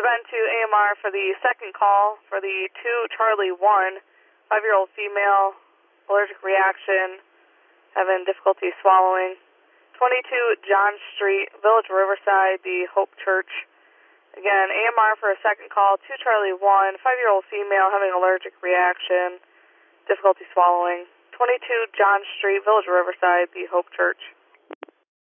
been to AMR for the second call for the 2 Charlie 1, 5-year-old female, allergic reaction, having difficulty swallowing. 22 John Street, Village Riverside, the Hope Church. Again, AMR for a second call, 2 Charlie 1, 5-year-old female, having allergic reaction, difficulty swallowing. 22 John Street, Village Riverside, the Hope Church.